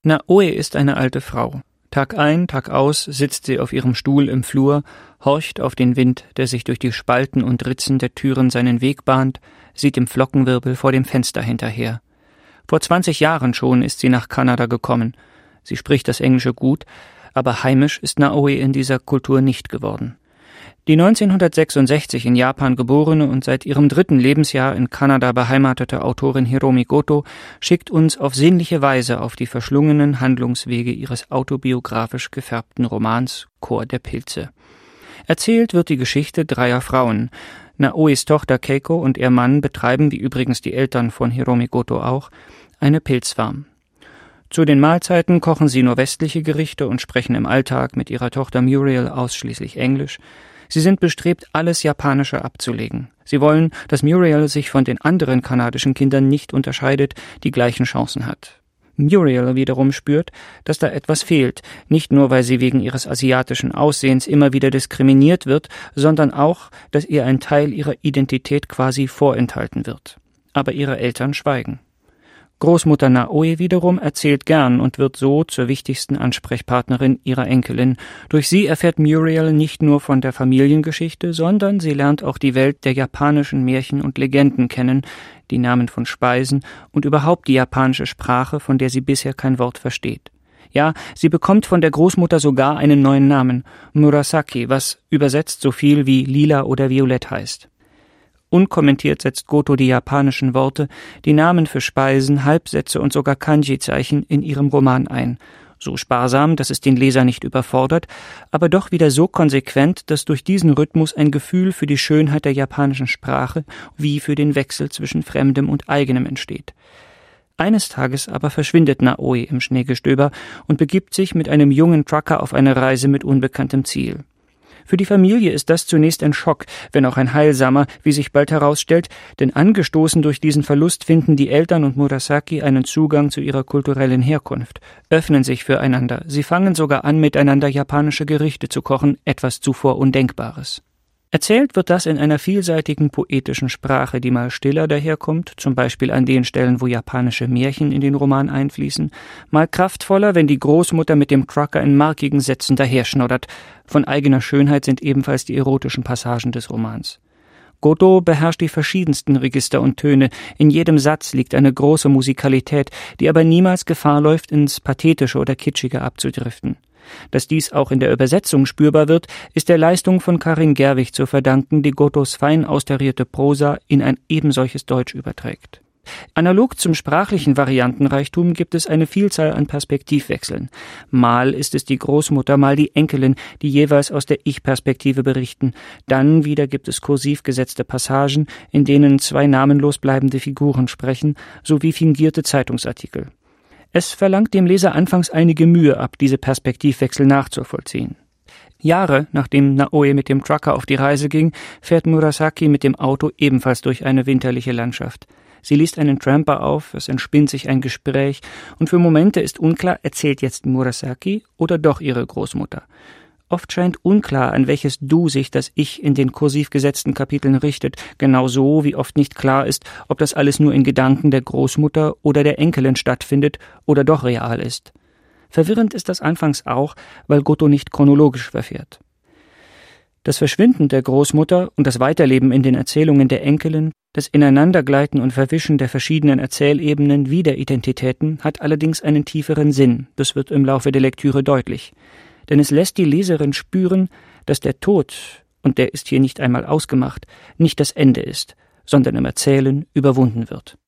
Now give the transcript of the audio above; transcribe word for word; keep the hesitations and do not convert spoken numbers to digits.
Naoe ist eine alte Frau. Tag ein, Tag aus sitzt sie auf ihrem Stuhl im Flur, horcht auf den Wind, der sich durch die Spalten und Ritzen der Türen seinen Weg bahnt, sieht dem Flockenwirbel vor dem Fenster hinterher. Vor zwanzig Jahren schon ist sie nach Kanada gekommen. Sie spricht das Englische gut, aber heimisch ist Naoe in dieser Kultur nicht geworden. Die neunzehnhundertsechsundsechzig in Japan geborene und seit ihrem dritten Lebensjahr in Kanada beheimatete Autorin Hiromi Goto schickt uns auf sinnliche Weise auf die verschlungenen Handlungswege ihres autobiografisch gefärbten Romans Chor der Pilze. Erzählt wird die Geschichte dreier Frauen. Naoes Tochter Keiko und ihr Mann betreiben, wie übrigens die Eltern von Hiromi Goto auch, eine Pilzfarm. Zu den Mahlzeiten kochen sie nur westliche Gerichte und sprechen im Alltag mit ihrer Tochter Muriel ausschließlich Englisch. Sie sind bestrebt, alles Japanische abzulegen. Sie wollen, dass Muriel sich von den anderen kanadischen Kindern nicht unterscheidet, die gleichen Chancen hat. Muriel wiederum spürt, dass da etwas fehlt, nicht nur, weil sie wegen ihres asiatischen Aussehens immer wieder diskriminiert wird, sondern auch, dass ihr ein Teil ihrer Identität quasi vorenthalten wird. Aber ihre Eltern schweigen. Großmutter Naoe wiederum erzählt gern und wird so zur wichtigsten Ansprechpartnerin ihrer Enkelin. Durch sie erfährt Muriel nicht nur von der Familiengeschichte, sondern sie lernt auch die Welt der japanischen Märchen und Legenden kennen, die Namen von Speisen und überhaupt die japanische Sprache, von der sie bisher kein Wort versteht. Ja, sie bekommt von der Großmutter sogar einen neuen Namen, Murasaki, was übersetzt so viel wie lila oder violett heißt. Unkommentiert setzt Goto die japanischen Worte, die Namen für Speisen, Halbsätze und sogar Kanji-Zeichen in ihrem Roman ein. So sparsam, dass es den Leser nicht überfordert, aber doch wieder so konsequent, dass durch diesen Rhythmus ein Gefühl für die Schönheit der japanischen Sprache wie für den Wechsel zwischen Fremdem und Eigenem entsteht. Eines Tages aber verschwindet Naoe im Schneegestöber und begibt sich mit einem jungen Trucker auf eine Reise mit unbekanntem Ziel. Für die Familie ist das zunächst ein Schock, wenn auch ein heilsamer, wie sich bald herausstellt, denn angestoßen durch diesen Verlust finden die Eltern und Murasaki einen Zugang zu ihrer kulturellen Herkunft, öffnen sich füreinander, sie fangen sogar an, miteinander japanische Gerichte zu kochen, etwas zuvor Undenkbares. Erzählt wird das in einer vielseitigen poetischen Sprache, die mal stiller daherkommt, zum Beispiel an den Stellen, wo japanische Märchen in den Roman einfließen, mal kraftvoller, wenn die Großmutter mit dem Trucker in markigen Sätzen daherschnoddert. Von eigener Schönheit sind ebenfalls die erotischen Passagen des Romans. Goto beherrscht die verschiedensten Register und Töne, in jedem Satz liegt eine große Musikalität, die aber niemals Gefahr läuft, ins Pathetische oder Kitschige abzudriften. Dass dies auch in der Übersetzung spürbar wird, ist der Leistung von Karin Gerwig zu verdanken, die Gotos fein austarierte Prosa in ein ebensolches Deutsch überträgt. Analog zum sprachlichen Variantenreichtum gibt es eine Vielzahl an Perspektivwechseln. Mal ist es die Großmutter, mal die Enkelin, die jeweils aus der Ich-Perspektive berichten. Dann wieder gibt es kursiv gesetzte Passagen, in denen zwei namenlos bleibende Figuren sprechen, sowie fingierte Zeitungsartikel. Es verlangt dem Leser anfangs einige Mühe ab, diese Perspektivwechsel nachzuvollziehen. Jahre nachdem Naoe mit dem Trucker auf die Reise ging, fährt Murasaki mit dem Auto ebenfalls durch eine winterliche Landschaft. Sie liest einen Tramper auf, es entspinnt sich ein Gespräch und für Momente ist unklar, erzählt jetzt Murasaki oder doch ihre Großmutter. Oft scheint unklar, an welches Du sich das Ich in den kursiv gesetzten Kapiteln richtet, genauso wie oft nicht klar ist, ob das alles nur in Gedanken der Großmutter oder der Enkelin stattfindet oder doch real ist. Verwirrend ist das anfangs auch, weil Goto nicht chronologisch verfährt. Das Verschwinden der Großmutter und das Weiterleben in den Erzählungen der Enkelin, das Ineinandergleiten und Verwischen der verschiedenen Erzählebenen wie der Identitäten hat allerdings einen tieferen Sinn, das wird im Laufe der Lektüre deutlich. Denn es lässt die Leserin spüren, dass der Tod, und der ist hier nicht einmal ausgemacht, nicht das Ende ist, sondern im Erzählen überwunden wird.